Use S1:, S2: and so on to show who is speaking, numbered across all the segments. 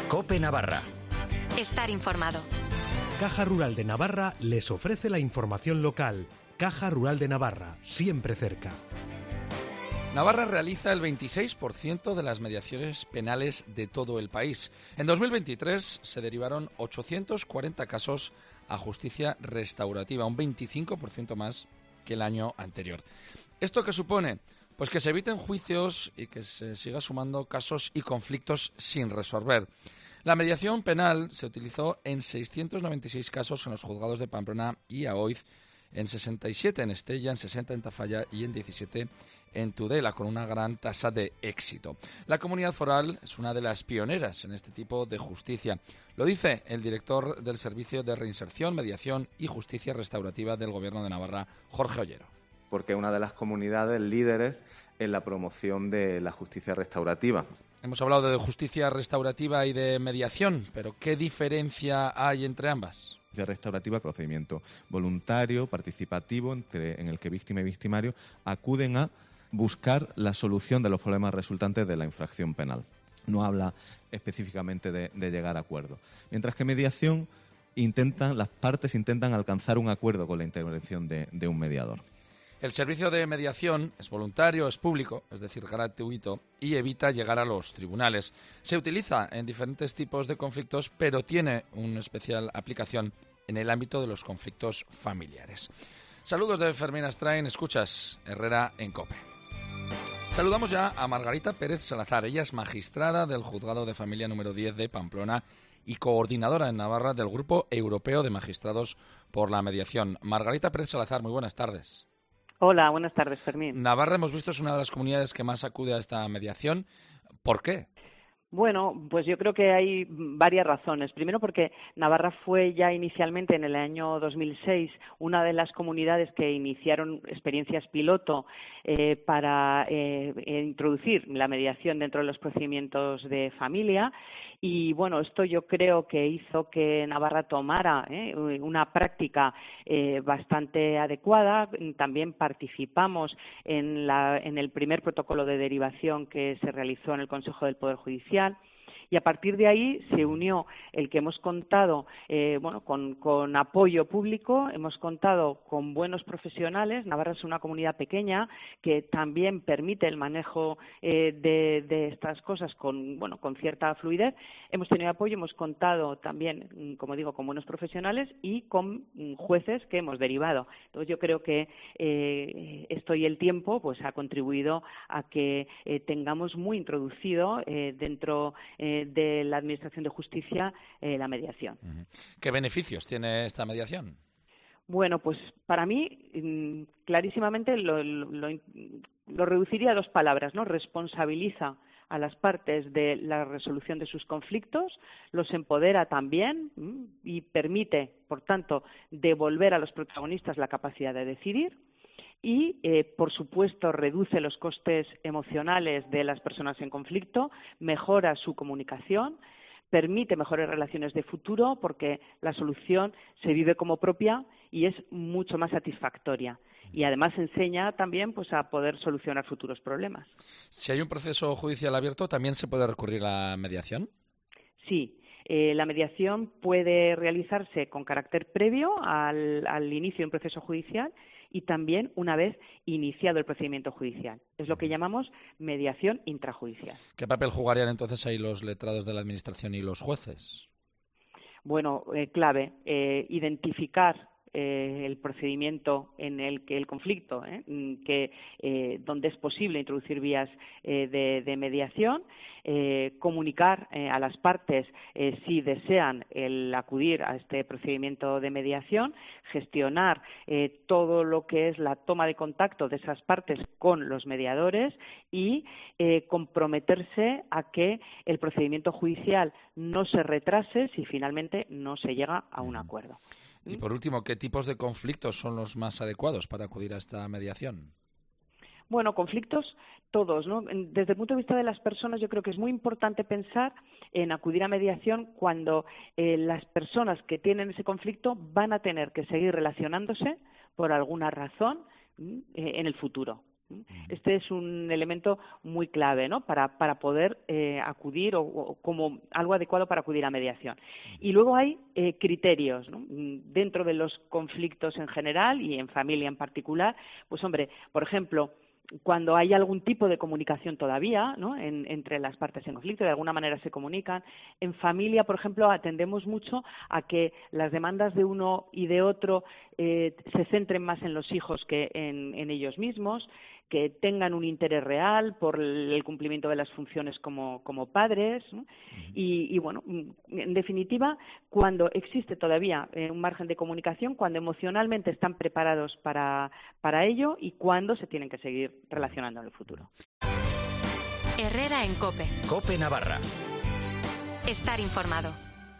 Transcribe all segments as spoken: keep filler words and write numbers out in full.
S1: COPE Navarra.
S2: Estar informado.
S3: Caja Rural de Navarra les ofrece la información local. Caja Rural de Navarra, siempre cerca.
S4: Navarra realiza el veintiséis por ciento de las mediaciones penales de todo el país. En dos mil veintitrés se derivaron ochocientos cuarenta casos a justicia restaurativa, un veinticinco por ciento más que el año anterior. ¿Esto qué supone? Pues que se eviten juicios y que se siga sumando casos y conflictos sin resolver. La mediación penal se utilizó en seiscientos noventa y seis casos en los juzgados de Pamplona y Aoiz, en sesenta y siete en Estella, en sesenta en Tafalla y en diecisiete en Tudela, con una gran tasa de éxito. La comunidad foral es una de las pioneras en este tipo de justicia. Lo dice el director del Servicio de Reinserción, Mediación y Justicia Restaurativa del Gobierno de Navarra, Jorge Ollero.
S5: Porque es una de las comunidades líderes en la promoción de la justicia restaurativa.
S4: Hemos hablado de justicia restaurativa y de mediación, pero ¿qué diferencia hay entre ambas?
S5: Justicia restaurativa, procedimiento voluntario, participativo, entre, en el que víctima y victimario acuden a buscar la solución de los problemas resultantes de la infracción penal. No habla específicamente de, de llegar a acuerdo. Mientras que mediación, intentan, las partes intentan alcanzar un acuerdo con la intervención de, de un mediador.
S4: El servicio de mediación es voluntario, es público, es decir, gratuito, y evita llegar a los tribunales. Se utiliza en diferentes tipos de conflictos, pero tiene una especial aplicación en el ámbito de los conflictos familiares. Saludos de Fermín Astrain, escuchas Herrera en COPE. Saludamos ya a Margarita Pérez Salazar. Ella es magistrada del Juzgado de Familia número diez de Pamplona y coordinadora en Navarra del Grupo Europeo de Magistrados por la Mediación. Margarita Pérez Salazar, muy buenas tardes.
S6: Hola, buenas tardes, Fermín.
S4: Navarra, hemos visto, es una de las comunidades que más acude a esta mediación. ¿Por qué?
S6: Bueno, pues yo creo que hay varias razones. Primero, porque Navarra fue ya inicialmente en el año dos mil seis una de las comunidades que iniciaron experiencias piloto eh, para eh, introducir la mediación dentro de los procedimientos de familia. Y bueno, esto yo creo que hizo que Navarra tomara eh, una práctica eh, bastante adecuada. También participamos en, la, en el primer protocolo de derivación que se realizó en el Consejo del Poder Judicial. Y a partir de ahí se unió el que hemos contado eh, bueno, con, con apoyo público, hemos contado con buenos profesionales. Navarra es una comunidad pequeña que también permite el manejo eh, de, de estas cosas con, bueno, con cierta fluidez. Hemos tenido apoyo, hemos contado también, como digo, con buenos profesionales y con jueces que hemos derivado. Entonces yo creo que eh, esto y el tiempo pues ha contribuido a que eh, tengamos muy introducido eh, dentro eh, de la Administración de Justicia eh, la mediación.
S4: ¿Qué beneficios tiene esta mediación?
S6: Bueno, pues para mí clarísimamente lo, lo, lo reduciría a dos palabras, ¿no? Responsabiliza a las partes de la resolución de sus conflictos, los empodera también y permite, por tanto, devolver a los protagonistas la capacidad de decidir. Y, eh, por supuesto, reduce los costes emocionales de las personas en conflicto, mejora su comunicación, permite mejores relaciones de futuro porque la solución se vive como propia y es mucho más satisfactoria. Y además enseña también pues, a poder solucionar futuros problemas.
S4: Si hay un proceso judicial abierto, ¿también se puede recurrir a la mediación?
S6: Sí. Eh, la mediación puede realizarse con carácter previo al, al inicio de un proceso judicial y también una vez iniciado el procedimiento judicial. Es lo que llamamos mediación intrajudicial.
S4: ¿Qué papel jugarían entonces ahí los letrados de la Administración y los jueces?
S6: Bueno, eh, clave, eh, identificar Eh, el procedimiento en el que el conflicto, ¿eh? que eh, donde es posible introducir vías eh, de, de mediación, eh, comunicar eh, a las partes eh, si desean el acudir a este procedimiento de mediación, gestionar eh, todo lo que es la toma de contacto de esas partes con los mediadores y eh, comprometerse a que el procedimiento judicial no se retrase si finalmente no se llega a un acuerdo.
S4: Y por último, ¿qué tipos de conflictos son los más adecuados para acudir a esta mediación?
S6: Bueno, conflictos todos, ¿no? Desde el punto de vista de las personas, yo creo que es muy importante pensar en acudir a mediación cuando eh, las personas que tienen ese conflicto van a tener que seguir relacionándose por alguna razón eh, en el futuro. Este es un elemento muy clave, ¿no? Para, para poder eh, acudir o, o como algo adecuado para acudir a mediación. Y luego hay eh, criterios, ¿no? Dentro de los conflictos en general y en familia en particular. Pues hombre, por ejemplo, cuando hay algún tipo de comunicación todavía, ¿no? en, entre las partes en conflicto, de alguna manera se comunican. En familia, por ejemplo, atendemos mucho a que las demandas de uno y de otro eh, se centren más en los hijos que en, en ellos mismos, que tengan un interés real por el cumplimiento de las funciones como, como padres, ¿no? y, y, bueno, en definitiva, cuando existe todavía eh, un margen de comunicación, cuando emocionalmente están preparados para, para ello y cuando se tienen que seguir relacionando en el futuro.
S2: Herrera en COPE.
S1: COPE Navarra.
S2: Estar informado.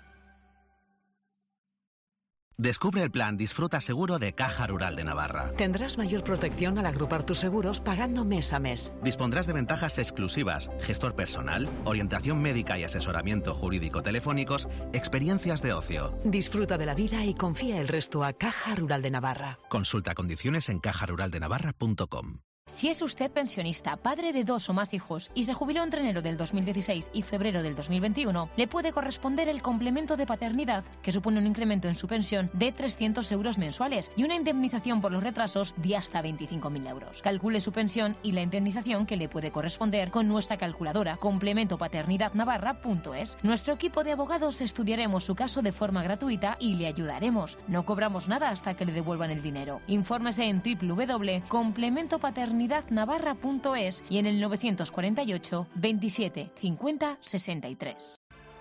S1: Descubre el plan Disfruta Seguro de Caja Rural de Navarra.
S7: Tendrás mayor protección al agrupar tus seguros pagando mes a mes.
S1: Dispondrás de ventajas exclusivas, gestor personal, orientación médica y asesoramiento jurídico telefónicos, experiencias de ocio.
S7: Disfruta de la vida y confía el resto a Caja Rural de Navarra.
S1: Consulta condiciones en caja rural de navarra punto com.
S8: Si es usted pensionista, padre de dos o más hijos y se jubiló entre enero del dos mil dieciséis y febrero del dos mil veintiuno, le puede corresponder el complemento de paternidad, que supone un incremento en su pensión de trescientos euros mensuales y una indemnización por los retrasos de hasta veinticinco mil euros. Calcule su pensión y la indemnización que le puede corresponder con nuestra calculadora complemento paternidad navarra punto es. Nuestro equipo de abogados estudiaremos su caso de forma gratuita y le ayudaremos. No cobramos nada hasta que le devuelvan el dinero. Infórmese en doble u doble u doble punto complemento paternidad navarra punto es y en el novecientos cuarenta y ocho, veintisiete, cincuenta, sesenta y tres.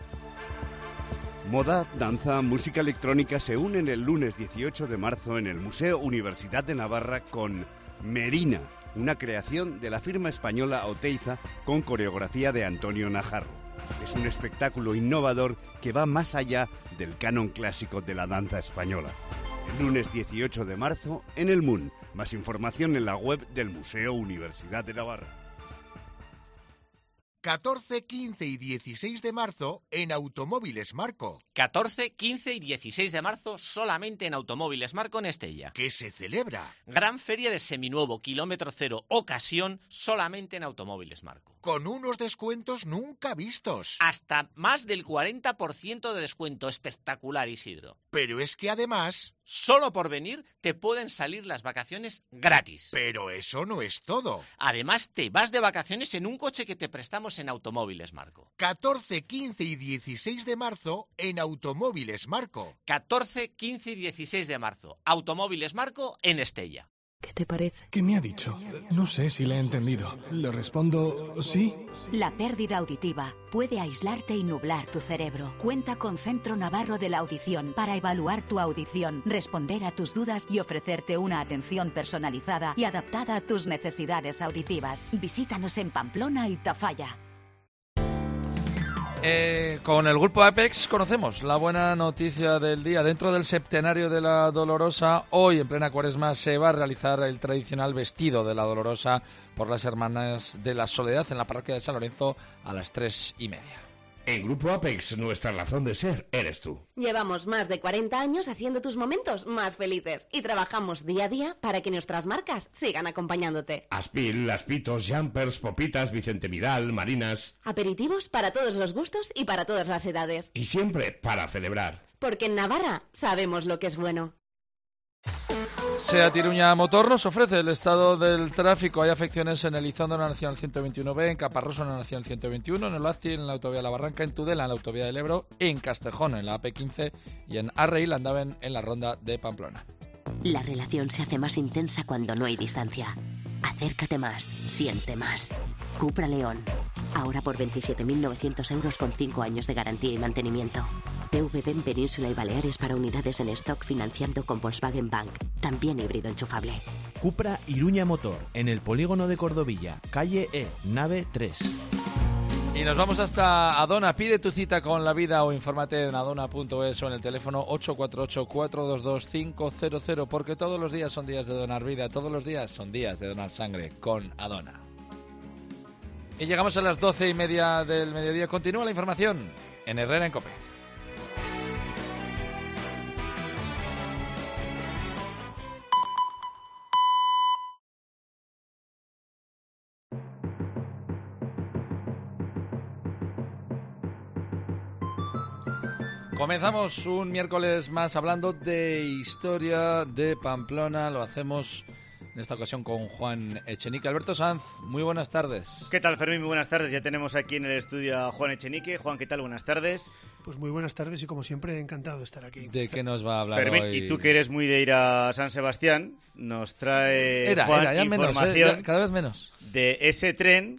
S9: Moda, danza, música electrónica se unen el lunes dieciocho de marzo en el Museo Universidad de Navarra con Merina, una creación de la firma española Oteiza con coreografía de Antonio Najarro. Es un espectáculo innovador que va más allá del canon clásico de la danza española. El lunes dieciocho de marzo en el M U N. Más información en la web del Museo Universidad de Navarra.
S10: catorce, quince y dieciséis de marzo en Automóviles Marco.
S11: catorce, quince y dieciséis de marzo solamente en Automóviles Marco en Estella.
S10: ¿Qué se celebra?
S11: Gran feria de seminuevo, kilómetro cero, ocasión, solamente en Automóviles Marco.
S10: Con unos descuentos nunca vistos.
S11: Hasta más del cuarenta por ciento de descuento. Espectacular, Isidro.
S10: Pero es que además...
S11: Solo por venir te pueden salir las vacaciones gratis.
S10: Pero eso no es todo.
S11: Además, te vas de vacaciones en un coche que te prestamos en Automóviles Marco.
S10: catorce, quince y dieciséis de marzo en Automóviles Marco.
S11: catorce, quince y dieciséis de marzo. Automóviles Marco en Estella.
S7: ¿Qué te parece?
S12: ¿Qué me ha dicho? No sé si le he entendido. ¿Le respondo sí?
S13: La pérdida auditiva puede aislarte y nublar tu cerebro. Cuenta con Centro Navarro de la Audición para evaluar tu audición, responder a tus dudas y ofrecerte una atención personalizada y adaptada a tus necesidades auditivas. Visítanos en Pamplona y Tafalla.
S4: Eh, con el grupo Apex conocemos la buena noticia del día. Dentro del septenario de la Dolorosa, hoy en plena Cuaresma se va a realizar el tradicional vestido de la Dolorosa por las Hermanas de la Soledad en la parroquia de San Lorenzo a las tres y media.
S14: En Grupo Apex, nuestra razón de ser eres tú.
S15: Llevamos más de cuarenta años haciendo tus momentos más felices y trabajamos día a día para que nuestras marcas sigan acompañándote.
S14: Aspil, Aspitos, Jumpers, Popitas, Vicente Vidal, Marinas...
S15: Aperitivos para todos los gustos y para todas las edades.
S14: Y siempre para celebrar.
S15: Porque en Navarra sabemos lo que es bueno.
S4: SEAT Iruña Motor nos ofrece el estado del tráfico. Hay afecciones en Elizondo, en la Nacional ciento veintiuno B, en Caparroso, en la Nacional ciento veintiuno, en el Oazti, en la Autovía de la Barranca, en Tudela, en la Autovía del Ebro, en Castejón, en la A P quince y en Arrey, Landaven, en la Ronda de Pamplona.
S16: La relación se hace más intensa cuando no hay distancia. Acércate más, siente más. Cupra León. Ahora por veintisiete mil novecientos euros con cinco años de garantía y mantenimiento. P V B en Península y Baleares para unidades en stock financiando con Volkswagen Bank. También híbrido enchufable.
S17: Cupra Iruña Motor, en el polígono de Cordovilla, calle E, nave tres.
S4: Y nos vamos hasta Adona. Pide tu cita con la vida o infórmate en adona punto es o en el teléfono ocho cuatro ocho, cuatro dos dos, cinco cero cero, porque todos los días son días de donar vida, todos los días son días de donar sangre con Adona. Y llegamos a las doce y media del mediodía. Continúa la información en Herrera en COPE. Comenzamos un miércoles más hablando de historia de Pamplona. Lo hacemos en esta ocasión con Juan Echenique. Alberto Sanz, muy buenas tardes.
S18: ¿Qué tal, Fermín? Muy buenas tardes. Ya tenemos aquí en el estudio a Juan Echenique. Juan, ¿qué tal? Buenas tardes.
S19: Pues muy buenas tardes y como siempre encantado de estar aquí.
S4: ¿De qué nos va a hablar
S18: Fermín,
S4: hoy?
S18: Y tú que eres muy de ir a San Sebastián, nos trae
S4: era,
S18: Juan
S4: era, ya
S18: información
S4: menos, ¿eh? ya, cada vez menos.
S18: De ese tren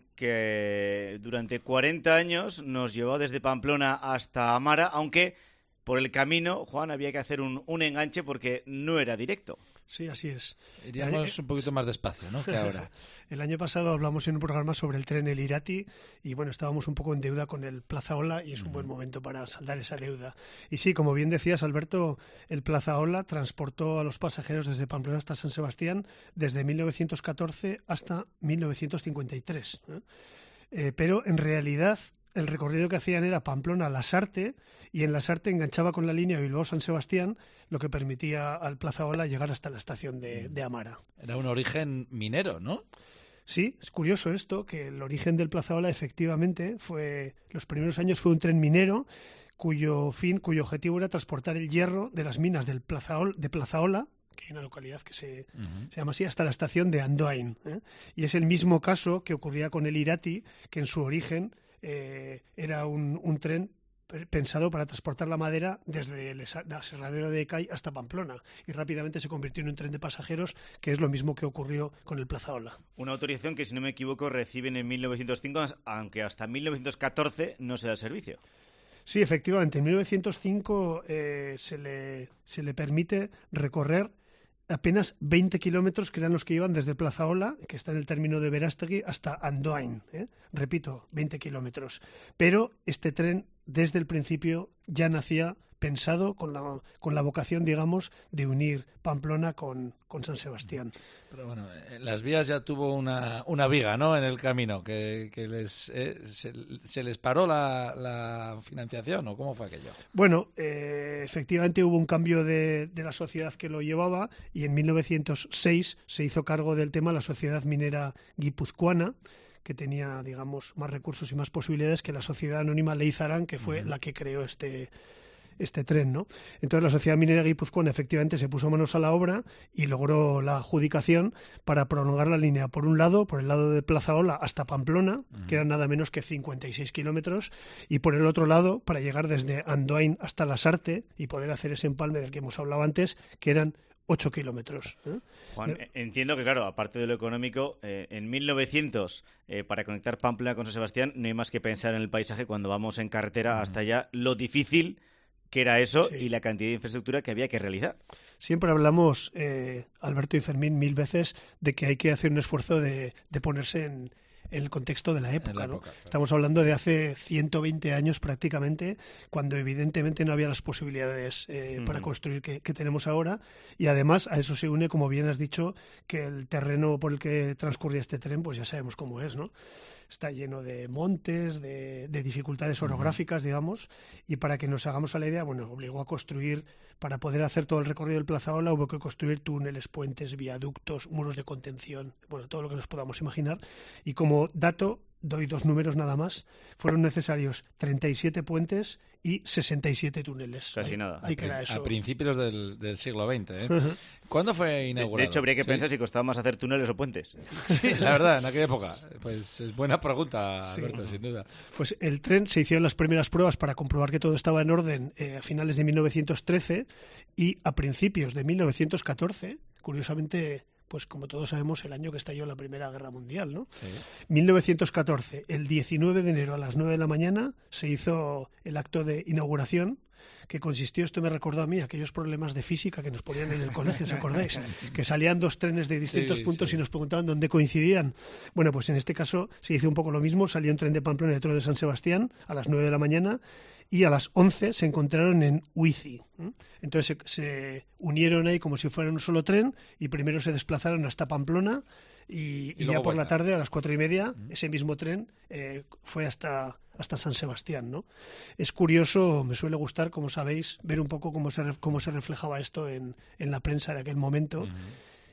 S18: que durante cuarenta años nos llevó desde Pamplona hasta Amara, aunque por el camino, Juan, había que hacer un, un enganche porque no era directo.
S19: Sí, así es.
S4: Iríamos un poquito más despacio, ¿no?, que ahora.
S19: El año pasado hablamos en un programa sobre el tren El Irati y, bueno, estábamos un poco en deuda con el Plaza Ola y es un uh-huh. buen momento para saldar esa deuda. Y sí, como bien decías, Alberto, el Plaza Ola transportó a los pasajeros desde Pamplona hasta San Sebastián desde mil novecientos catorce hasta mil novecientos cincuenta y tres. ¿eh? Eh, pero, en realidad, el recorrido que hacían era Pamplona-Lasarte y en Lasarte enganchaba con la línea Bilbao-San Sebastián, lo que permitía al Plaza Ola llegar hasta la estación de, de Amara.
S4: Era un origen minero, ¿no?
S19: Sí, es curioso esto, que el origen del Plaza Ola efectivamente fue, los primeros años fue un tren minero cuyo fin, cuyo objetivo era transportar el hierro de las minas del Plaza Ola, de Plaza Ola, que hay una localidad que se, uh-huh. se llama así, hasta la estación de Andoain. ¿eh? Y es el mismo caso que ocurría con el Irati, que en su origen Eh, era un, un tren pensado para transportar la madera desde el aserradero de Ecai hasta Pamplona y rápidamente se convirtió en un tren de pasajeros, que es lo mismo que ocurrió con el Plaza Ola.
S18: Una autorización que, si no me equivoco, reciben en mil novecientos cinco, aunque hasta mil novecientos catorce no se da el servicio.
S19: Sí, efectivamente, en mil novecientos cinco eh, se, le, se le permite recorrer apenas veinte kilómetros, que eran los que iban desde Plaza Ola, que está en el término de Berastegui, hasta Andoain. ¿eh? Repito, veinte kilómetros. Pero este tren, desde el principio, ya nacía pensado con la, con la vocación, digamos, de unir Pamplona con, con San Sebastián.
S4: Pero bueno, las vías ya tuvo una, una viga, ¿no?, en el camino, que, que les eh, se, se les paró la, la financiación, ¿o cómo fue aquello?
S19: Bueno, eh, efectivamente hubo un cambio de, de la sociedad que lo llevaba y en mil novecientos seis se hizo cargo del tema la Sociedad Minera Guipuzcoana, que tenía, digamos, más recursos y más posibilidades que la Sociedad Anónima Leizarán, que fue uh-huh. la que creó este... este tren, ¿no? Entonces la Sociedad Minera Guipuzcoana efectivamente se puso manos a la obra y logró la adjudicación para prolongar la línea, por un lado, por el lado de Plaza Ola hasta Pamplona, uh-huh. que eran nada menos que cincuenta y seis kilómetros, y por el otro lado, para llegar desde Andoain hasta Lasarte y poder hacer ese empalme del que hemos hablado antes, que eran ocho kilómetros. ¿eh?
S18: Juan, de... entiendo que, claro, aparte de lo económico, eh, en mil novecientos, eh, para conectar Pamplona con San Sebastián, no hay más que pensar en el paisaje cuando vamos en carretera uh-huh. hasta allá, lo difícil que era eso sí. y la cantidad de infraestructura que había que realizar.
S19: Siempre hablamos, eh, Alberto y Fermín, mil veces de que hay que hacer un esfuerzo de, de ponerse en, en el contexto de la época. La época, ¿no? Claro. Estamos hablando de hace ciento veinte años prácticamente, cuando evidentemente no había las posibilidades eh, uh-huh. para construir que, que tenemos ahora, y además a eso se une, como bien has dicho, que el terreno por el que transcurría este tren, pues ya sabemos cómo es, ¿no? Está lleno de montes, de, de dificultades orográficas, digamos, y para que nos hagamos a la idea, bueno, obligó a construir, para poder hacer todo el recorrido del Plaza Ola, hubo que construir túneles, puentes, viaductos, muros de contención, bueno, todo lo que nos podamos imaginar. Y como dato, doy dos números nada más, fueron necesarios treinta y siete puentes y sesenta y siete túneles.
S18: Casi
S19: ahí,
S18: nada.
S19: Ahí queda
S4: a,
S19: eso.
S4: A principios del, del siglo veinte. ¿eh? Uh-huh. ¿Cuándo fue inaugurado?
S18: De, de hecho, habría que
S4: ¿Sí?
S18: pensar si costaba más hacer túneles o puentes.
S4: Sí, la verdad, en aquella época. Pues es buena pregunta, Alberto, sí. sin duda.
S19: Pues el tren, se hicieron las primeras pruebas para comprobar que todo estaba en orden eh, a finales de mil novecientos trece y a principios de mil novecientos catorce, curiosamente, pues como todos sabemos, el año que estalló la Primera Guerra Mundial, ¿no? Sí. mil novecientos catorce, el diecinueve de enero a las nueve de la mañana se hizo el acto de inauguración, que consistió, esto me recordó a mí, aquellos problemas de física que nos ponían en el colegio, ¿os acordáis? Que salían dos trenes de distintos sí, puntos sí. y nos preguntaban dónde coincidían. Bueno, pues en este caso se hizo un poco lo mismo, salió un tren de Pamplona y otro de San Sebastián a las nueve de la mañana y a las once se encontraron en Huici. Entonces se, se unieron ahí como si fueran un solo tren y primero se desplazaron hasta Pamplona y, y, y ya por vuelta. La tarde, a las cuatro y media, uh-huh. ese mismo tren eh, fue hasta, hasta San Sebastián, ¿no? Es curioso, me suele gustar, como sabéis, ver un poco cómo se, cómo se reflejaba esto en, en la prensa de aquel momento. Uh-huh.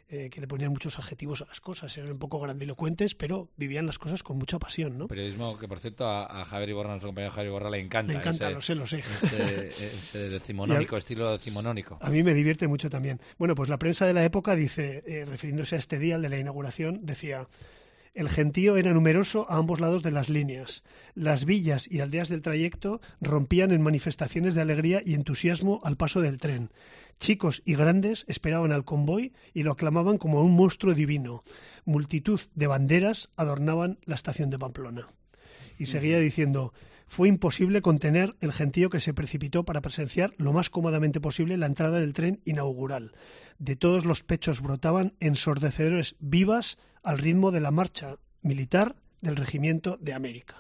S19: eh, que le ponían muchos adjetivos a las cosas, eran un poco grandilocuentes, pero vivían las cosas con mucha pasión, ¿no?
S4: Periodismo que, por cierto, a, a Javier Iborra, nuestro compañero Javier Iborra, le encanta.
S19: Le encanta,
S4: ese,
S19: lo sé, lo sé.
S4: Ese, ese decimonónico, a, estilo decimonónico.
S19: A mí me divierte mucho también. Bueno, pues la prensa de la época dice, eh, refiriéndose a este día, el de la inauguración, decía: el gentío era numeroso a ambos lados de las líneas. Las villas y aldeas del trayecto rompían en manifestaciones de alegría y entusiasmo al paso del tren. Chicos y grandes esperaban al convoy y lo aclamaban como un monstruo divino. Multitud de banderas adornaban la estación de Pamplona. Y seguía diciendo: fue imposible contener el gentío que se precipitó para presenciar lo más cómodamente posible la entrada del tren inaugural. De todos los pechos brotaban ensordecedores vivas al ritmo de la marcha militar del Regimiento de América.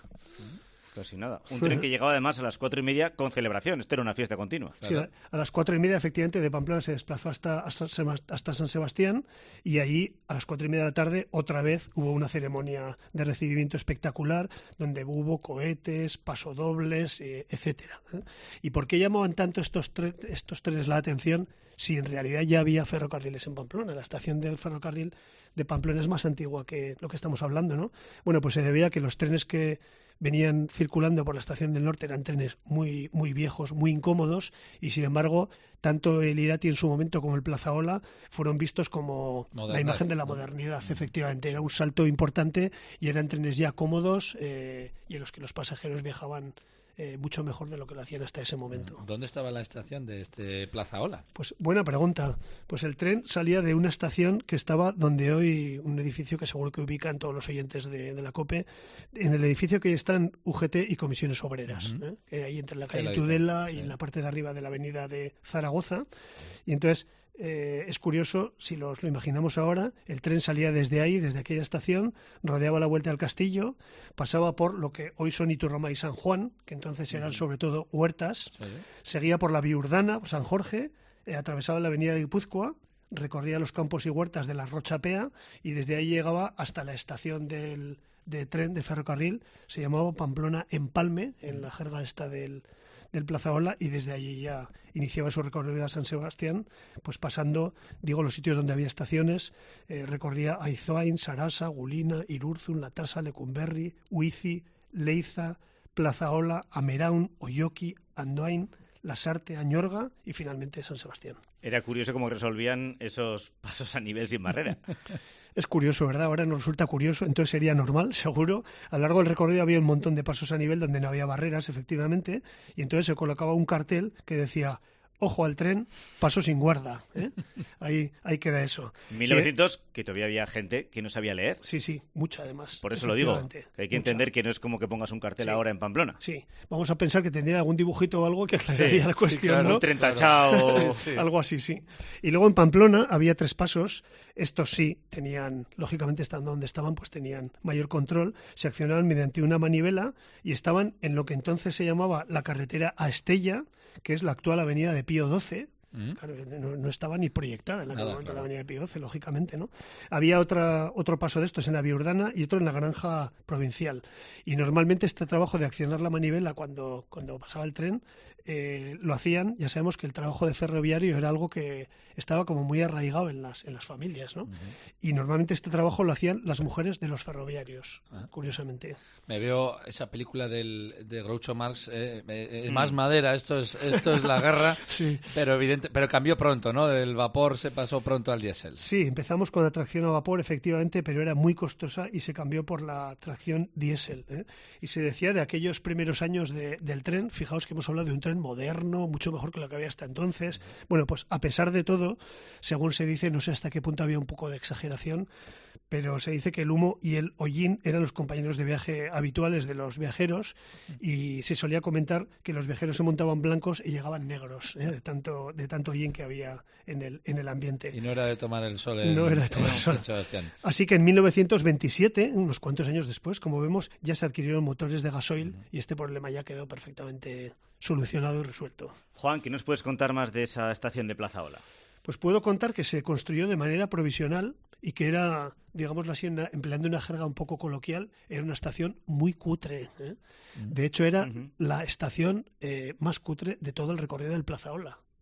S18: Casi nada. Un tren que llegaba además a las cuatro y media con celebración. Esto era una fiesta continua.
S19: Sí, a, a las cuatro y media, efectivamente, de Pamplona se desplazó hasta, hasta, hasta San Sebastián, y allí, a las cuatro y media de la tarde, otra vez hubo una ceremonia de recibimiento espectacular, donde hubo cohetes, pasodobles, eh, etcétera. ¿Y por qué llamaban tanto estos, tre estos trenes la atención si en realidad ya había ferrocarriles en Pamplona? La estación del ferrocarril de Pamplona es más antigua que lo que estamos hablando, ¿no? Bueno, pues se debía a que los trenes que venían circulando por la estación del norte eran trenes muy, muy viejos, muy incómodos, y sin embargo, tanto el Irati en su momento como el Plazaola fueron vistos como Modernidad, la imagen de la modernidad. ¿no? Efectivamente, era un salto importante y eran trenes ya cómodos eh, y en los que los pasajeros viajaban Eh, mucho mejor de lo que lo hacían hasta ese momento.
S4: ¿Dónde estaba la estación de este Plazaola?
S19: Pues buena pregunta. Pues el tren salía de una estación que estaba donde hoy, un edificio que seguro que ubican todos los oyentes de, de la COPE, en el edificio que están U G T y Comisiones Obreras, uh-huh. ¿eh? que ahí entre la calle Tudela sí. y en la parte de arriba de la avenida de Zaragoza. Y entonces Eh, es curioso, si los, lo imaginamos ahora, el tren salía desde ahí, desde aquella estación, rodeaba la vuelta al castillo, pasaba por lo que hoy son Iturrama y San Juan, que entonces eran uh-huh. sobre todo huertas, sí. seguía por la Viurdana, San Jorge, eh, atravesaba la avenida de Guipúzcoa, recorría los campos y huertas de la Rochapea y desde ahí llegaba hasta la estación del, de tren, de ferrocarril, se llamaba Pamplona Empalme, en la jerga esta del... del Plazaola, y desde allí ya iniciaba su recorrido a San Sebastián, pues pasando, digo, los sitios donde había estaciones, eh, recorría Aizoain, Sarasa, Gulina, Irurzun, Latasa, Lecumberri, Huizi, Leiza, Plazaola, Ameraun, Oyoki, Andoain, Lasarte, Añorga y finalmente San Sebastián.
S18: Era curioso cómo resolvían esos pasos a nivel sin barrera.
S19: Es curioso, ¿verdad? Ahora nos resulta curioso, entonces sería normal, seguro. A lo largo del recorrido había un montón de pasos a nivel donde no había barreras, efectivamente, y entonces se colocaba un cartel que decía: ojo al tren, paso sin guarda. ¿eh? Ahí, ahí queda eso.
S18: mil novecientos, sí, que todavía había gente que no sabía leer.
S19: Sí, sí, mucha además.
S18: Por eso lo digo, que hay que mucha. entender que no es como que pongas un cartel sí. ahora en Pamplona.
S19: Sí, vamos a pensar que tendría algún dibujito o algo que aclararía
S18: sí,
S19: la cuestión,
S18: sí, claro,
S19: ¿no?
S18: Un tren tachado.
S19: sí, sí. Algo así, sí. Y luego en Pamplona había tres pasos. Estos sí tenían, lógicamente estando donde estaban, pues tenían mayor control. Se accionaban mediante una manivela y estaban en lo que entonces se llamaba la carretera a Estella, que es la actual avenida de Pío doce. Claro, no, no estaba ni proyectada en aquel Nada, momento claro. la avenida de Pío doce, lógicamente, ¿no? Había otra, otro paso de estos en la Viurdana y otro en la Granja Provincial. Y normalmente este trabajo de accionar la manivela cuando, cuando pasaba el tren eh, lo hacían. Ya sabemos que el trabajo de ferroviario era algo que estaba como muy arraigado en las, en las familias, ¿no? Uh-huh. Y normalmente este trabajo lo hacían las mujeres de los ferroviarios, uh-huh. curiosamente.
S4: Me veo esa película del, de Groucho Marx, eh, eh, más mm. madera, esto es, esto es la guerra,
S19: sí.
S4: pero evidente Pero cambió pronto, ¿no? Del vapor se pasó pronto al diésel.
S19: Sí, empezamos con la tracción a vapor, efectivamente, pero era muy costosa y se cambió por la tracción diésel. ¿eh? Y se decía de aquellos primeros años de, del tren, fijaos que hemos hablado de un tren moderno, mucho mejor que lo que había hasta entonces. Bueno, pues a pesar de todo, según se dice, no sé hasta qué punto había un poco de exageración, pero se dice que el humo y el hollín eran los compañeros de viaje habituales de los viajeros y se solía comentar que los viajeros se montaban blancos y llegaban negros, ¿eh? de tanto de tanto hollín que había en el en el ambiente.
S4: Y no era de tomar el sol en,
S19: no era de tomar el sol.
S4: Sebastián.
S19: Así que en mil novecientos veintisiete, unos cuantos años después, como vemos, ya se adquirieron motores de gasoil uh-huh. y este problema ya quedó perfectamente solucionado y resuelto.
S18: Juan, ¿qué nos puedes contar más de esa estación de Plazaola?
S19: Pues puedo contar que se construyó de manera provisional y que era, digámoslo así, una, empleando una jerga un poco coloquial, era una estación muy cutre. ¿eh? De hecho, era uh-huh. la estación eh, más cutre de todo el recorrido del Plazaola.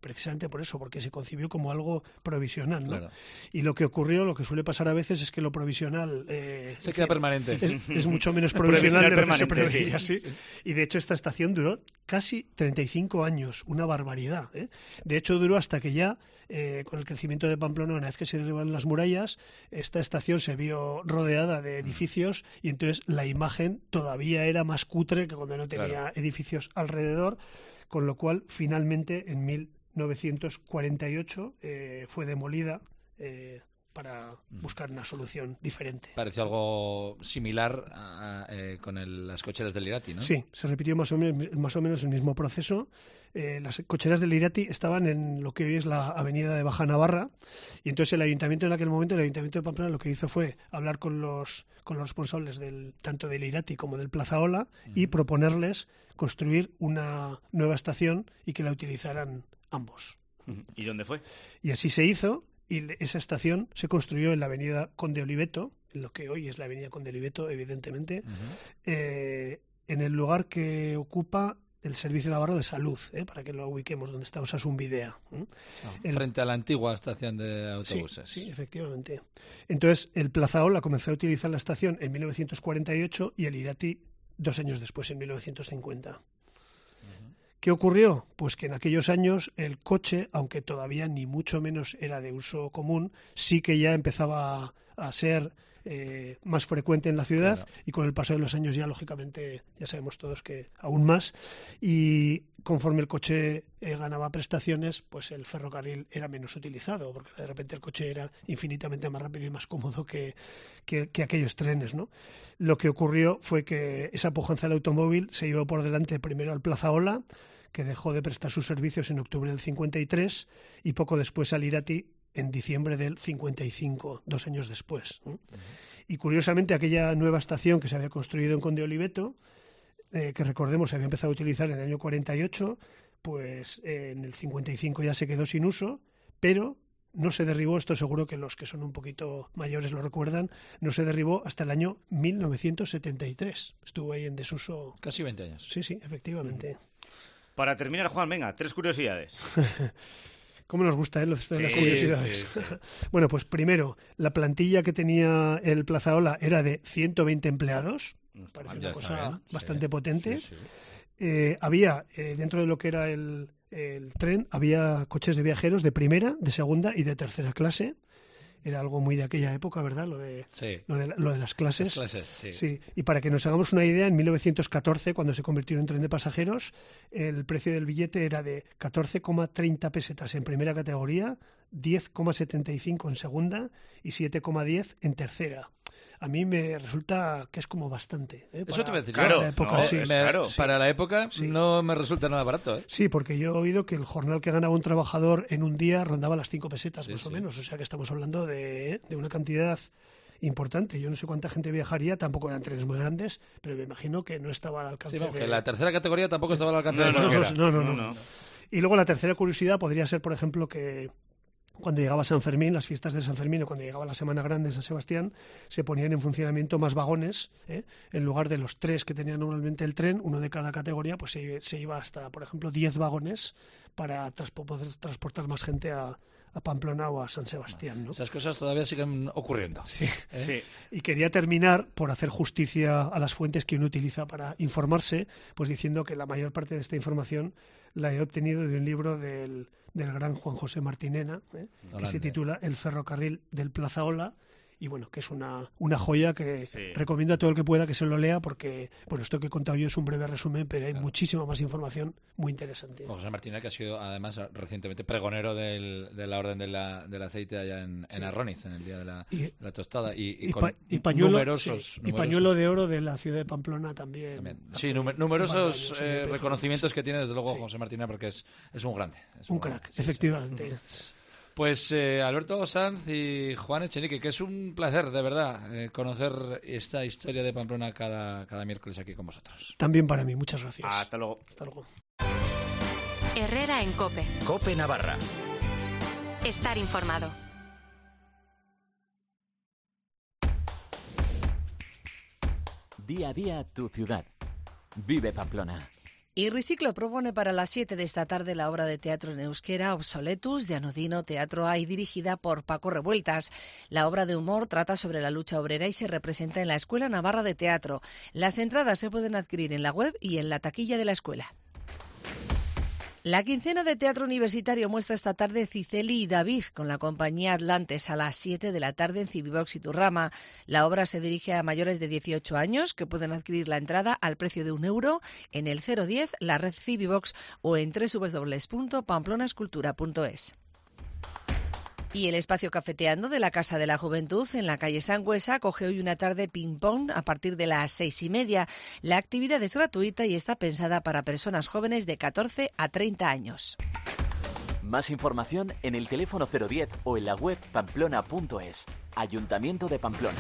S19: precisamente por eso, porque se concibió como algo provisional, ¿no?
S4: Claro.
S19: Y lo que ocurrió, lo que suele pasar a veces es que lo provisional eh,
S4: se queda permanente.
S19: Es, es mucho menos provisional de lo que se preveía,
S18: sí.
S19: ¿sí? Y de hecho esta estación duró casi treinta y cinco años, una barbaridad, ¿eh? De hecho duró hasta que ya, eh, con el crecimiento de Pamplona, una vez que se derribaron las murallas, esta estación se vio rodeada de edificios y entonces la imagen todavía era más cutre que cuando no tenía claro. edificios alrededor, con lo cual finalmente en mil novecientos cuarenta y ocho eh, fue demolida eh, para buscar una solución diferente.
S4: Parece algo similar a, a, eh, con el, las cocheras del Irati, ¿no?
S19: Sí, se repitió más o menos, más o menos el mismo proceso. Eh, las cocheras del Irati estaban en lo que hoy es la avenida de Baja Navarra, y entonces el ayuntamiento en aquel momento, el ayuntamiento de Pamplona, lo que hizo fue hablar con los, con los responsables del, tanto del Irati como del Plazaola uh-huh. y proponerles construir una nueva estación y que la utilizaran ambos.
S18: ¿Y dónde fue?
S19: Y así se hizo, y esa estación se construyó en la avenida Conde Oliveto, en lo que hoy es la avenida Conde Oliveto, evidentemente, uh-huh. eh, en el lugar que ocupa el Servicio Navarro de Salud, ¿eh? Para que lo ubiquemos, donde está Osasun Bidea. ¿eh?
S4: Ah, el... Frente a la antigua estación de autobuses.
S19: Sí, sí, efectivamente. Entonces, el Plazaola comenzó a utilizar la estación en mil novecientos cuarenta y ocho y el Irati dos años después, en mil novecientos cincuenta. Uh-huh. ¿Qué ocurrió? Pues que en aquellos años el coche, aunque todavía ni mucho menos era de uso común, sí que ya empezaba a ser eh, más frecuente en la ciudad, claro. Y con el paso de los años ya, lógicamente, ya sabemos todos que aún más. Y conforme el coche eh, ganaba prestaciones, pues el ferrocarril era menos utilizado, porque de repente el coche era infinitamente más rápido y más cómodo que, que, que aquellos trenes, ¿no? Lo que ocurrió fue que esa pujanza del automóvil se llevó por delante primero al Plazaola, que dejó de prestar sus servicios en octubre del cincuenta y tres, y poco después al Irati en diciembre del cincuenta y cinco, dos años después. ¿eh? Uh-huh. Y curiosamente aquella nueva estación que se había construido en Conde Oliveto, eh, que recordemos se había empezado a utilizar en el año cuarenta y ocho, pues eh, en el cincuenta y cinco ya se quedó sin uso, pero no se derribó, esto seguro que los que son un poquito mayores lo recuerdan, no se derribó hasta el año mil novecientos setenta y tres. Estuvo ahí en desuso.
S4: Casi veinte años.
S19: Sí, sí, efectivamente.
S18: Para terminar, Juan, venga, tres curiosidades.
S19: ¿Cómo nos gusta, eh, lo de las
S18: sí,
S19: curiosidades?
S18: Sí, sí.
S19: Bueno, pues primero, la plantilla que tenía el Plazaola era de ciento veinte empleados. Nos parece una cosa bastante sí, potente. Sí, sí. Eh, había, eh, dentro de lo que era el, el tren, había coches de viajeros de primera, de segunda y de tercera clase. Era algo muy de aquella época, ¿verdad? Lo de,
S4: sí.
S19: lo de, lo de las clases.
S4: Las clases, sí.
S19: sí. Y para que nos hagamos una idea, en mil novecientos catorce, cuando se convirtió en tren de pasajeros, el precio del billete era de catorce coma treinta pesetas en primera categoría, diez coma setenta y cinco en segunda y siete coma diez en tercera. A mí me resulta que es como bastante. ¿eh?
S4: Eso te voy a decir.
S18: Claro,
S19: la época,
S18: no,
S19: sí.
S18: es
S4: me,
S18: claro.
S4: Para la época sí. No me resulta nada barato. ¿eh?
S19: Sí, porque yo he oído que el jornal que ganaba un trabajador en un día rondaba las cinco pesetas,
S4: sí,
S19: más
S4: sí.
S19: o menos. O sea que estamos hablando de, de una cantidad importante. Yo no sé cuánta gente viajaría, tampoco eran trenes muy grandes, pero me imagino que no estaba al alcance
S4: sí, no,
S19: de...
S4: que la tercera categoría tampoco estaba al alcance
S18: no,
S4: de
S18: no,
S4: cualquiera.
S19: No no no, no, no, no. Y luego la tercera curiosidad podría ser, por ejemplo, que cuando llegaba San Fermín, las fiestas de San Fermín, o cuando llegaba la Semana Grande de San Sebastián, se ponían en funcionamiento más vagones, ¿eh? En lugar de los tres que tenía normalmente el tren, uno de cada categoría, pues se, se iba hasta, por ejemplo, diez vagones para transpo- poder transportar más gente a, a Pamplona o a San Sebastián, ¿no?
S4: Esas cosas todavía siguen ocurriendo.
S19: Sí.
S4: ¿Eh?
S18: sí.
S19: Y quería terminar por hacer justicia a las fuentes que uno utiliza para informarse, pues diciendo que la mayor parte de esta información la he obtenido de un libro del, del gran Juan José Martinena, ¿eh? que se titula El ferrocarril del Plazaola, y bueno, que es una, una joya que sí. recomiendo a todo el que pueda que se lo lea, porque, bueno, esto que he contado yo es un breve resumen, pero hay claro. muchísima más información muy interesante.
S4: José Martínez, que ha sido además recientemente pregonero del, de la Orden de la, del Aceite allá en, sí. en Arroniz, en el Día de la,
S19: y,
S4: de la Tostada, y, y,
S19: y,
S4: con
S19: pa, y, pañuelo,
S4: numerosos,
S19: sí,
S4: numerosos...
S19: Y pañuelo de oro de la ciudad de Pamplona también.
S4: también. Sí, numer, numerosos eh, reconocimientos que tiene, desde luego, sí. José Martínez, porque es, es un grande. Es
S19: un,
S4: un
S19: crack,
S4: grande, sí,
S19: efectivamente.
S4: Sí. Pues eh, Alberto Sanz y Juan Echenique, que es un placer, de verdad, eh, conocer esta historia de Pamplona cada, cada miércoles aquí con vosotros.
S19: También para mí, muchas gracias.
S18: Hasta luego.
S19: Hasta luego.
S2: Herrera en COPE.
S10: COPE Navarra.
S2: Estar informado.
S20: Día a día tu ciudad. Vive Pamplona. Y Riciclo propone para las siete de esta tarde la obra de teatro en euskera Obsoletus de Anodino Teatro A y dirigida por Paco Revueltas. La obra de humor trata sobre la lucha obrera y se representa en la Escuela Navarra de Teatro. Las entradas se pueden adquirir en la web y en la taquilla de la escuela. La quincena de teatro universitario muestra esta tarde Ciceli y David con la compañía Atlantes a las siete de la tarde en Civivox Iturrama. La obra se dirige a mayores de dieciocho años que pueden adquirir la entrada al precio de un euro en el cero diez, la red Civivox o en doble u doble u doble u punto pamplonascultura punto es. Y el espacio cafeteando de la Casa de la Juventud en la calle Sangüesa acoge hoy una tarde ping-pong a partir de las seis y media. La actividad es gratuita y está pensada para personas jóvenes de catorce a treinta años.
S21: Más información en el teléfono cero diez o en la web pamplona punto es. Ayuntamiento de Pamplona.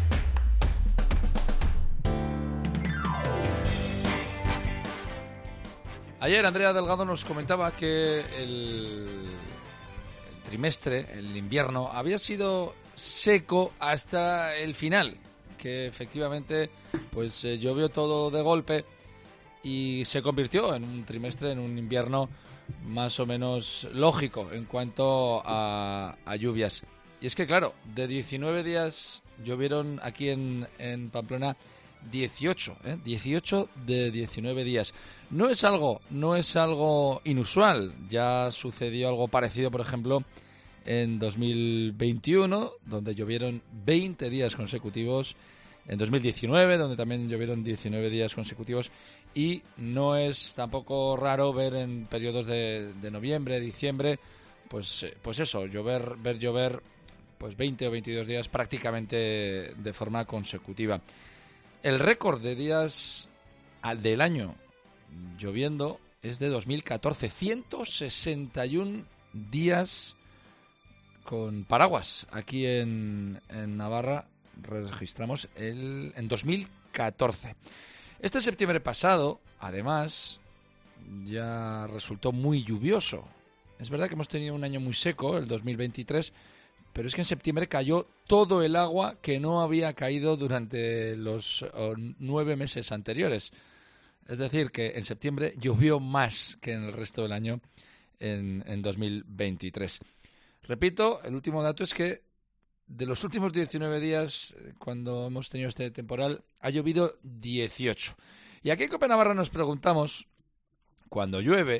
S4: Ayer Andrea Delgado nos comentaba que el trimestre, el invierno, había sido seco hasta el final, que efectivamente pues eh, llovió todo de golpe y se convirtió en un trimestre, en un invierno más o menos lógico en cuanto a, a lluvias. Y es que claro, de diecinueve días llovieron aquí en, en Pamplona dieciocho, ¿eh? dieciocho de diecinueve días. No es algo, no es algo inusual. Ya sucedió algo parecido, por ejemplo, en dos mil veintiuno, donde llovieron veinte días consecutivos. En dos mil diecinueve, donde también llovieron diecinueve días consecutivos. Y no es tampoco raro ver en periodos de, de noviembre, diciembre, pues, pues eso, llover, ver llover pues veinte o veintidós días prácticamente de forma consecutiva. El récord de días del año lloviendo es de dos mil catorce, ciento sesenta y uno días con paraguas. Aquí en, en Navarra registramos el en dos mil catorce. Este septiembre pasado, además, ya resultó muy lluvioso. Es verdad que hemos tenido un año muy seco, el dos mil veintitrés, pero es que en septiembre cayó todo el agua que no había caído durante los oh, nueve meses anteriores. Es decir, que en septiembre llovió más que en el resto del año en, en dos mil veintitrés. Repito, el último dato es que de los últimos diecinueve días, cuando hemos tenido este temporal, ha llovido dieciocho. Y aquí en Cope Navarra nos preguntamos, cuando llueve,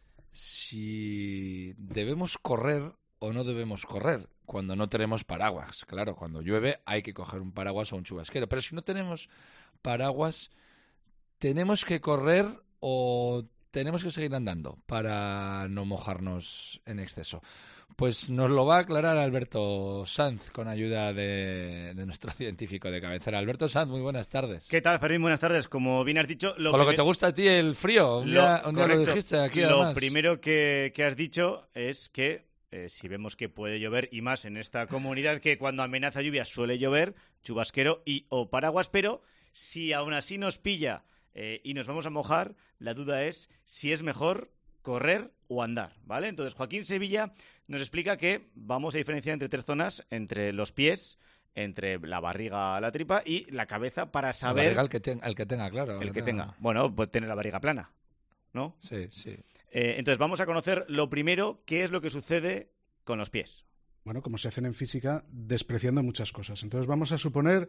S4: si debemos correr o no debemos correr cuando no tenemos paraguas. Claro, cuando llueve hay que coger un paraguas o un chubasquero. Pero si no tenemos paraguas, ¿tenemos que correr o tenemos que seguir andando para no mojarnos en exceso? Pues nos lo va a aclarar Alberto Sanz con ayuda de, de nuestro científico de cabecera. Alberto Sanz, muy buenas tardes.
S18: ¿Qué tal, Fermín? Buenas tardes. Como bien has dicho... Lo
S4: con lo que te gusta a ti el frío. Un
S18: lo,
S4: día, un día lo dijiste aquí,
S18: Lo
S4: además.
S18: primero que, que has dicho es que eh, si vemos que puede llover, y más en esta comunidad que cuando amenaza lluvia suele llover, chubasquero y o paraguas, pero si aún así nos pilla eh, y nos vamos a mojar, la duda es si es mejor correr o andar, ¿vale? Entonces, Joaquín Sevilla nos explica que vamos a diferenciar entre tres zonas, entre los pies, entre la barriga, la tripa y la cabeza para saber...
S4: La barriga, el que, ten, el que tenga, claro.
S18: El que, que tenga. tenga. Bueno, pues tener la barriga plana, ¿no?
S4: Sí, sí.
S18: Eh, entonces, vamos a conocer lo primero, qué es lo que sucede con los pies.
S22: Bueno, como se hacen en física, despreciando muchas cosas. Entonces, vamos a suponer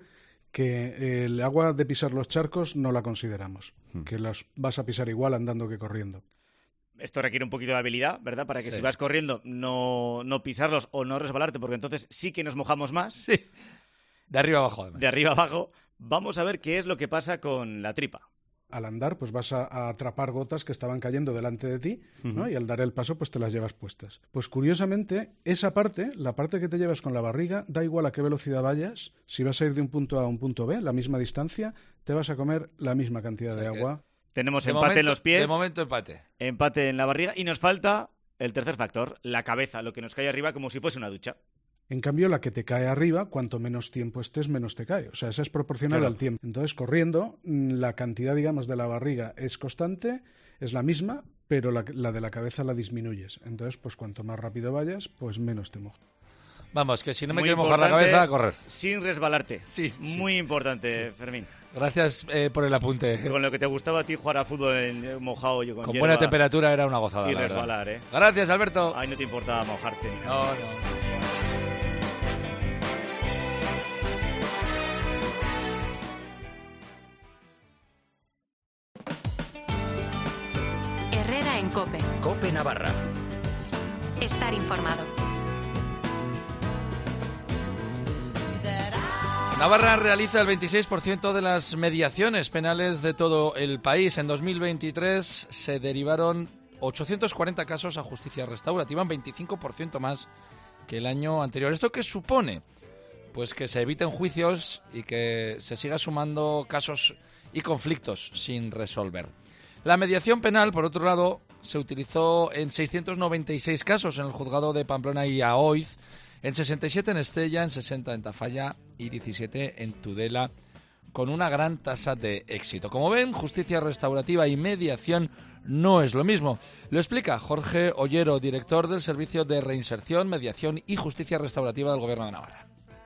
S22: que el agua de pisar los charcos no la consideramos, hmm. que las vas a pisar igual andando que corriendo.
S18: Esto requiere un poquito de habilidad, ¿verdad? Para que sí. si vas corriendo no, no pisarlos o no resbalarte, porque entonces sí que nos mojamos más.
S4: Sí, de arriba abajo. Además.
S18: De arriba abajo. Vamos a ver qué es lo que pasa con la tripa.
S22: Al andar, pues vas a, a atrapar gotas que estaban cayendo delante de ti, ¿no? Uh-huh. Y al dar el paso, pues te las llevas puestas. Pues curiosamente, esa parte, la parte que te llevas con la barriga, da igual a qué velocidad vayas. Si vas a ir de un punto A a un punto B, la misma distancia, te vas a comer la misma cantidad o sea de agua.
S18: Que... Tenemos
S4: de
S18: empate
S4: momento,
S18: en los pies.
S4: De momento empate.
S18: Empate en la barriga. Y nos falta el tercer factor, la cabeza, lo que nos cae arriba como si fuese una ducha.
S22: En cambio, la que te cae arriba, cuanto menos tiempo estés, menos te cae. O sea, esa es proporcional claro. al tiempo. Entonces, corriendo, la cantidad, digamos, de la barriga es constante, es la misma, pero la, la de la cabeza la disminuyes. Entonces, pues cuanto más rápido vayas, pues menos te mojas.
S4: Vamos, que si no me
S18: Muy
S4: quiero mojar la cabeza, a correr.
S18: Sin resbalarte.
S4: Sí, sí.
S18: Muy importante, sí. Fermín.
S4: Gracias eh, por el apunte.
S18: Con lo que te gustaba a ti jugar a fútbol en mojado, yo con,
S4: con
S18: hierba,
S4: buena temperatura era una gozada.
S18: Y
S4: la
S18: resbalar,
S4: verdad.
S18: ¿eh?
S4: Gracias, Alberto.
S18: Ay, no te importaba mojarte.
S4: No, no.
S2: Herrera en COPE.
S3: COPE Navarra.
S2: Estar informado.
S4: Navarra realiza el veintiséis por ciento de las mediaciones penales de todo el país. En dos mil veintitrés se derivaron ochocientos cuarenta casos a justicia restaurativa, un veinticinco por ciento más que el año anterior. ¿Esto qué supone? Pues que se eviten juicios y que se siga sumando casos y conflictos sin resolver. La mediación penal, por otro lado, se utilizó en seiscientos noventa y seis casos en el juzgado de Pamplona y Aoiz, en sesenta y siete en Estella, en sesenta en Tafalla y diecisiete en Tudela, con una gran tasa de éxito. Como ven, justicia restaurativa y mediación no es lo mismo. Lo explica Jorge Ollero, director del Servicio de Reinserción, Mediación y Justicia Restaurativa del Gobierno de Navarra.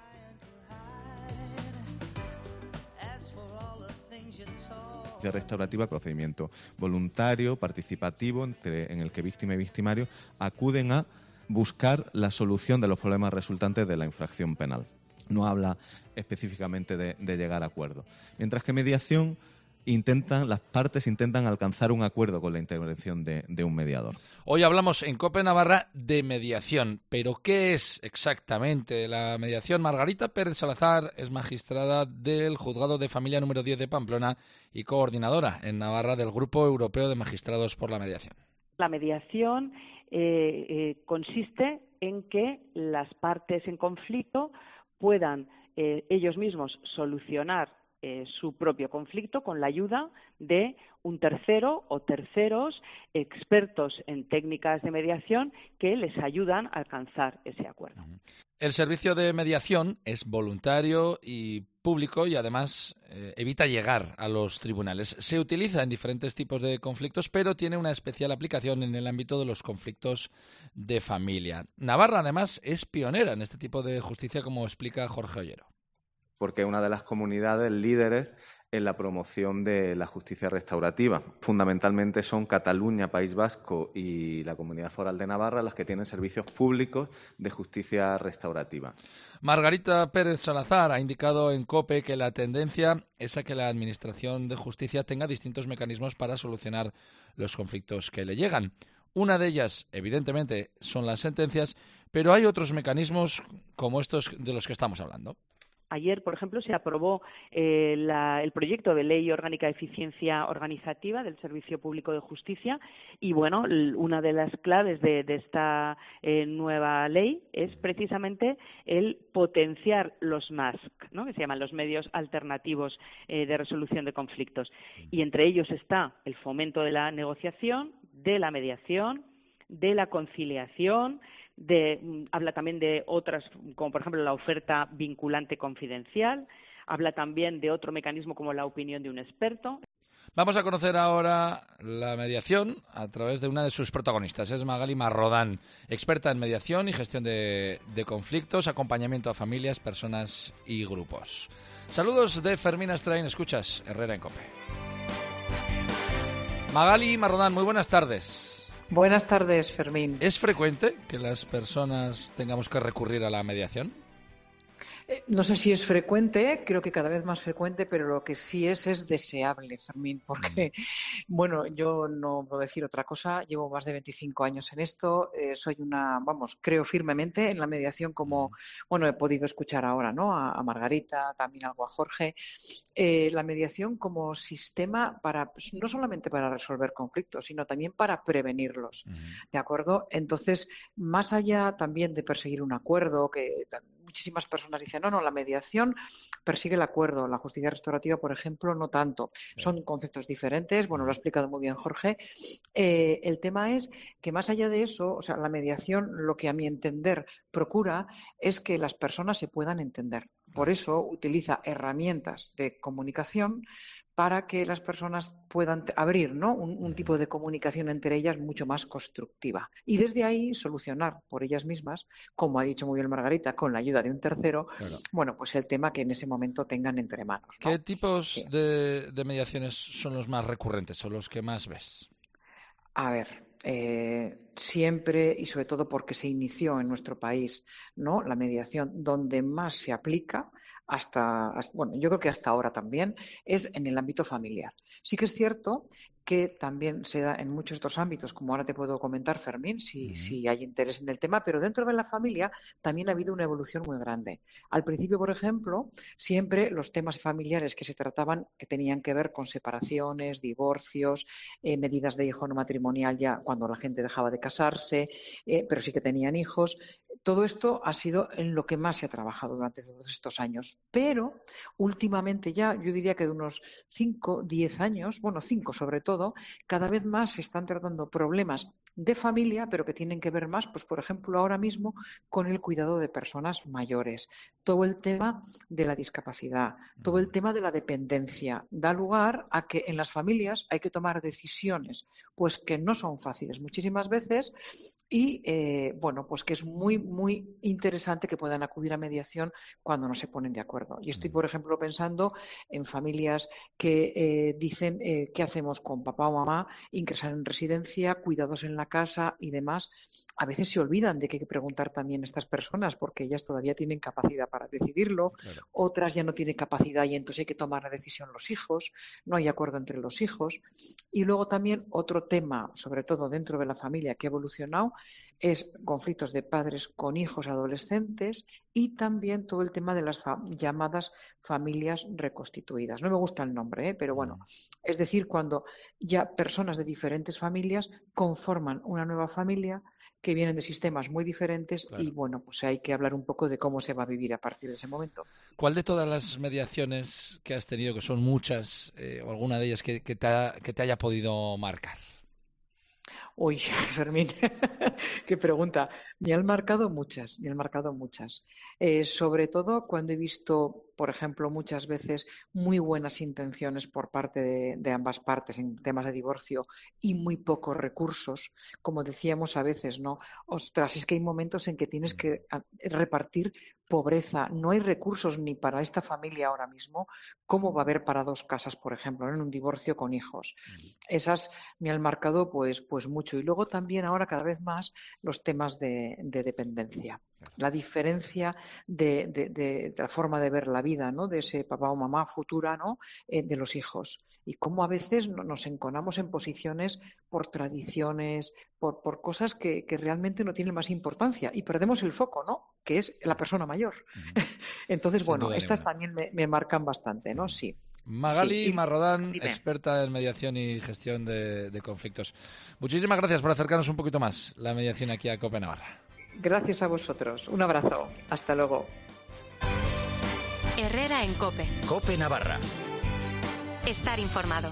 S5: Restaurativa, procedimiento voluntario, participativo, entre, en el que víctima y victimario acuden a buscar la solución de los problemas resultantes de la infracción penal. No habla específicamente de, de llegar a acuerdo. Mientras que mediación, intentan, las partes intentan alcanzar un acuerdo con la intervención de, de un mediador.
S4: Hoy hablamos en COPE Navarra de mediación, pero ¿qué es exactamente la mediación? Margarita Pérez Salazar es magistrada del Juzgado de Familia número diez de Pamplona y coordinadora en Navarra del Grupo Europeo de Magistrados por la Mediación.
S6: La mediación eh, eh, consiste en que las partes en conflicto puedan eh, ellos mismos solucionar eh, su propio conflicto con la ayuda de un tercero o terceros expertos en técnicas de mediación que les ayudan a alcanzar ese acuerdo.
S4: El servicio de mediación es voluntario y público y además eh, evita llegar a los tribunales. Se utiliza en diferentes tipos de conflictos, pero tiene una especial aplicación en el ámbito de los conflictos de familia. Navarra, además, es pionera en este tipo de justicia, como explica Jorge Ollero.
S5: Porque es una de las comunidades líderes en la promoción de la justicia restaurativa. Fundamentalmente son Cataluña, País Vasco y la Comunidad Foral de Navarra las que tienen servicios públicos de justicia restaurativa.
S4: Margarita Pérez Salazar ha indicado en COPE que la tendencia es a que la Administración de Justicia tenga distintos mecanismos para solucionar los conflictos que le llegan. Una de ellas, evidentemente, son las sentencias, pero hay otros mecanismos como estos de los que estamos hablando.
S6: Ayer, por ejemplo, se aprobó eh, la, el proyecto de Ley Orgánica de Eficiencia Organizativa del Servicio Público de Justicia y, bueno, una de las claves de, de esta eh, nueva ley es precisamente el potenciar los M A S C, ¿no?, que se llaman los medios alternativos eh, de resolución de conflictos. Y entre ellos está el fomento de la negociación, de la mediación, de la conciliación. De, habla también de otras, como por ejemplo la oferta vinculante confidencial, habla también de otro mecanismo como la opinión de un experto.
S4: Vamos a conocer ahora la mediación a través de una de sus protagonistas. Es Magali Marrodán, experta en mediación y gestión de, de conflictos, acompañamiento a familias, personas y grupos. Saludos de Fermín Astrain, escuchas Herrera en COPE. Magali Marrodán, muy buenas tardes.
S23: Buenas tardes, Fermín.
S4: ¿Es frecuente que las personas tengamos que recurrir a la mediación?
S23: Eh, no sé si es frecuente, creo que cada vez más frecuente, pero lo que sí es es deseable, Fermín, porque, bueno, yo no puedo decir otra cosa, llevo más de veinticinco años en esto, eh, soy una, vamos, creo firmemente en la mediación como, bueno, he podido escuchar ahora, ¿no?, a, a Margarita, también algo a Jorge, eh, la mediación como sistema para, no solamente para resolver conflictos, sino también para prevenirlos, uh-huh. ¿De acuerdo? Entonces, más allá también de perseguir un acuerdo, que muchísimas personas dicen, no, no, la mediación persigue el acuerdo, la justicia restaurativa, por ejemplo, no tanto. Son conceptos diferentes, bueno, lo ha explicado muy bien Jorge. Eh, el tema es que más allá de eso, o sea, la mediación, lo que a mi entender procura es que las personas se puedan entender. Por eso utiliza herramientas de comunicación para que las personas puedan abrir, ¿no? un, un tipo de comunicación entre ellas mucho más constructiva. Y desde ahí solucionar por ellas mismas, como ha dicho muy bien Margarita, con la ayuda de un tercero, claro. bueno, pues el tema que en ese momento tengan entre manos, ¿no?
S4: ¿Qué tipos
S23: sí.
S4: de, de mediaciones son los más recurrentes o los que más ves?
S23: A ver, eh, siempre y sobre todo porque se inició en nuestro país, ¿no? La mediación donde más se aplica hasta, hasta, bueno, yo creo que hasta ahora también, es en el ámbito familiar. Sí que es cierto que también se da en muchos otros ámbitos, como ahora te puedo comentar, Fermín, si, uh-huh. si hay interés en el tema, pero dentro de la familia también ha habido una evolución muy grande. Al principio, por ejemplo, siempre los temas familiares que se trataban, que tenían que ver con separaciones, divorcios, eh, medidas de hijo no matrimonial ya cuando la gente dejaba de casarse, eh, pero sí que tenían hijos. Todo esto ha sido en lo que más se ha trabajado durante todos estos años. Pero últimamente ya, yo diría que de unos cinco, diez años, bueno, cinco sobre todo, cada vez más se están tratando problemas de familia, pero que tienen que ver más, pues por ejemplo, ahora mismo con el cuidado de personas mayores. Todo el tema de la discapacidad, todo el tema de la dependencia, da lugar a que en las familias hay que tomar decisiones, pues que no son fáciles muchísimas veces y, eh, bueno, pues que es muy, muy interesante que puedan acudir a mediación cuando no se ponen de acuerdo. Y estoy, por ejemplo, pensando en familias que eh, dicen eh, qué hacemos con papá o mamá, ingresar en residencia, cuidados en la casa y demás. A veces se olvidan de que hay que preguntar también a estas personas porque ellas todavía tienen capacidad para decidirlo, claro. Otras ya no tienen capacidad y entonces hay que tomar la decisión los hijos, no hay acuerdo entre los hijos. Y luego también otro tema, sobre todo dentro de la familia que ha evolucionado, es conflictos de padres con hijos adolescentes y también todo el tema de las fa- llamadas familias reconstituidas. No me gusta el nombre, ¿eh? Pero bueno, es decir, cuando ya personas de diferentes familias conforman una nueva familia que vienen de sistemas muy diferentes, claro. Y bueno, pues hay que hablar un poco de cómo se va a vivir a partir de ese momento.
S4: ¿Cuál de todas las mediaciones que has tenido, que son muchas, eh, o alguna de ellas que, que, te ha, que te haya podido marcar?
S23: Uy, Fermín, qué pregunta. Me han marcado muchas, me han marcado muchas. Eh, sobre todo cuando he visto, por ejemplo, muchas veces muy buenas intenciones por parte de, de ambas partes en temas de divorcio y muy pocos recursos. Como decíamos a veces, ¿no? Ostras, es que hay momentos en que tienes que repartir pobreza, no hay recursos ni para esta familia ahora mismo, ¿cómo va a haber para dos casas, por ejemplo, en un divorcio con hijos? Esas me han marcado pues, pues mucho. Y luego también ahora cada vez más los temas de, de dependencia. La diferencia de, de, de, de la forma de ver la vida, ¿no? De ese papá o mamá futura, ¿no? Eh, de los hijos. Y cómo a veces nos enconamos en posiciones por tradiciones, por, por cosas que, que realmente no tienen más importancia. Y perdemos el foco, ¿no? Que es la persona mayor. Uh-huh. Entonces, Sin bueno, estas ninguna. también me, me marcan bastante, ¿no? Sí.
S4: Magali
S23: sí.
S4: Marrodán, Dime. experta en mediación y gestión de, de conflictos. Muchísimas gracias por acercarnos un poquito más la mediación aquí a COPE Navarra.
S23: Gracias a vosotros. Un abrazo. Hasta luego.
S2: Herrera en COPE.
S10: COPE Navarra.
S2: Estar informado.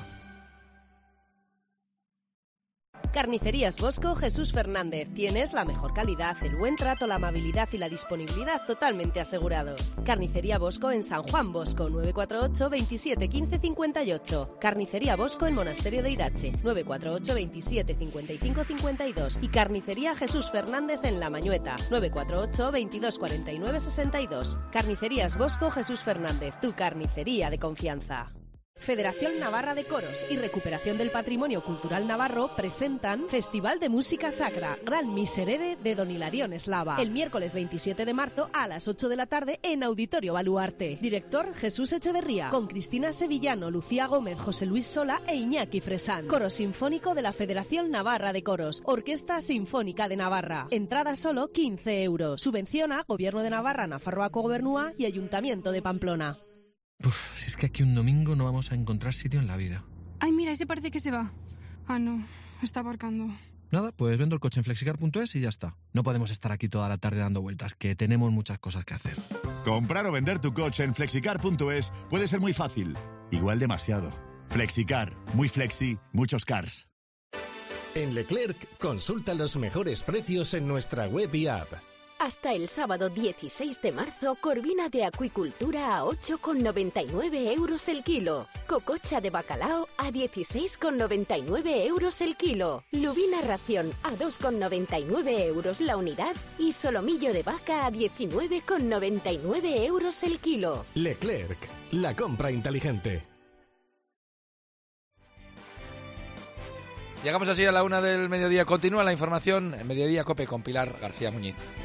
S1: Carnicerías Bosco Jesús Fernández. Tienes la mejor calidad, el buen trato, la amabilidad y la disponibilidad totalmente asegurados. Carnicería Bosco en San Juan Bosco, nueve cuatro ocho, veintisiete, quince, cincuenta y ocho. Carnicería Bosco en Monasterio de Irache, nueve cuatro ocho, veintisiete, cincuenta y cinco, cincuenta y dos. Y Carnicería Jesús Fernández en La Mañueta, nueve cuatro ocho, veintidós, cuarenta y nueve, sesenta y dos. Carnicerías Bosco Jesús Fernández, tu carnicería de confianza. Federación Navarra de Coros y Recuperación del Patrimonio Cultural Navarro presentan Festival de Música Sacra, Gran Miserere de Don Hilarión Eslava, el miércoles veintisiete de marzo a las ocho de la tarde en Auditorio Baluarte. Director Jesús Echeverría, con Cristina Sevillano, Lucía Gómez, José Luis Sola e Iñaki Fresán. Coro Sinfónico de la Federación Navarra de Coros, Orquesta Sinfónica de Navarra. Entrada solo quince euros. Subvenciona Gobierno de Navarra, Nafarroako Gobernua y Ayuntamiento de Pamplona.
S3: Uf, si es que aquí un domingo no vamos a encontrar sitio en la vida.
S8: Ay, mira, ese parece que se va. Ah, no, está aparcando.
S3: Nada, pues vendo el coche en flexicar punto es y ya está. No podemos estar aquí toda la tarde dando vueltas, que tenemos muchas cosas que hacer.
S24: Comprar o vender tu coche en flexicar punto es puede ser muy fácil, igual demasiado. Flexicar, muy flexi, muchos cars.
S10: En Leclerc, consulta los mejores precios en nuestra web y app.
S7: Hasta el sábado dieciséis de marzo, corvina de acuicultura a ocho con noventa y nueve euros el kilo. Cococha de bacalao a dieciséis con noventa y nueve euros el kilo. Lubina ración a dos con noventa y nueve euros la unidad. Y solomillo de vaca a diecinueve con noventa y nueve euros el kilo.
S9: Leclerc, la compra inteligente.
S4: Llegamos así a la una del mediodía. Continúa la información en Mediodía COPE con Pilar García Muñiz.